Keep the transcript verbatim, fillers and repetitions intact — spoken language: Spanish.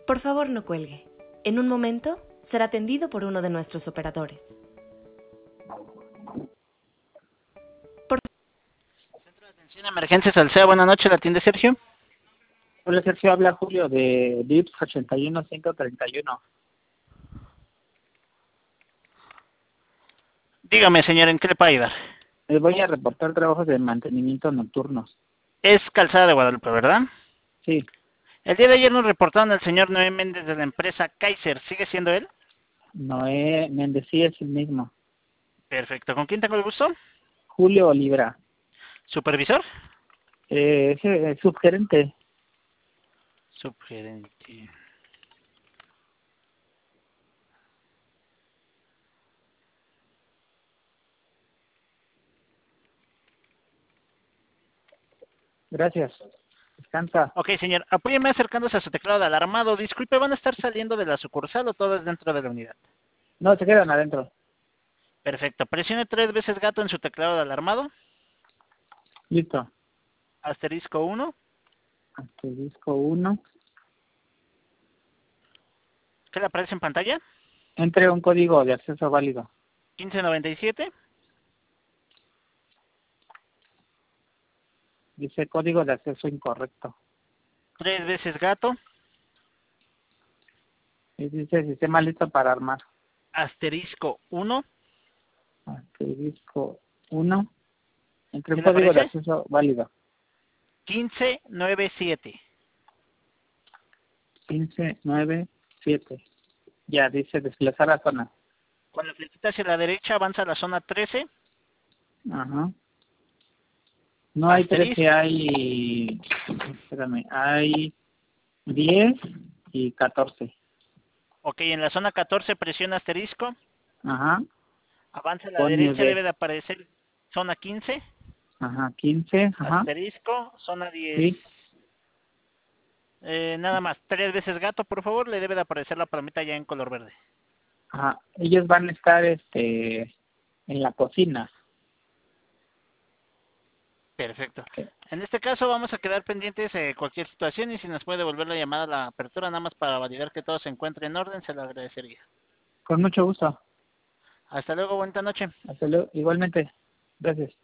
Por favor, no cuelgue. En un momento será atendido por uno de nuestros operadores. Por... Centro de Atención a Emergencias Alsea, buenas noches, ¿la atiende Sergio? Hola Sergio, habla Julio de D I P S ochenta y uno ciento treinta y uno. Dígame, señor, ¿en qué le puedo ayudar? Les voy a reportar trabajos de mantenimiento nocturnos. Es Calzada de Guadalupe, ¿verdad? Sí, El día de ayer nos reportaron al señor Noé Méndez de la empresa Kaiser, ¿sigue siendo él? Noé Méndez, sí es el mismo. Perfecto, ¿con quién tengo el gusto? Julio Olivera, ¿Supervisor? eh, es el subgerente. Subgerente. Gracias. Descansa. Ok, señor, apóyeme acercándose a su teclado de alarmado. Disculpe, ¿van a estar saliendo de la sucursal o todo es dentro de la unidad? No, se quedan adentro. Perfecto, presione tres veces gato en su teclado de alarmado. Listo. Asterisco uno. Asterisco uno. ¿Qué le aparece en pantalla? Entre un código de acceso válido. quince noventa y siete. Dice código de acceso incorrecto. Tres veces gato. Y dice sistema listo para armar. Asterisco uno. Asterisco uno. Entre un ¿Qué le código de aparece? acceso válido. quince noventa y siete. quince nueve siete. Ya dice desplazar la zona. Con la flechita hacia la derecha avanza a la zona trece. Ajá. No hay Asterisco. trece, hay... Espérame, hay diez y catorce. Ok, en la zona catorce presiona asterisco. Ajá. Avanza a la Pone derecha, B. debe de aparecer zona quince. Ajá, quince, ajá. Asterisco, zona diez. Sí. Eh, nada más, tres veces gato, por favor, le debe de aparecer la palomita ya en color verde. Ajá. Ellos van a estar este en la cocina. Perfecto. Ok. En este caso vamos a quedar pendientes de cualquier situación y si nos puede devolver la llamada a la apertura nada más para validar que todo se encuentre en orden, se lo agradecería. Con mucho gusto. Hasta luego, buena noche. Hasta luego. Igualmente. Gracias.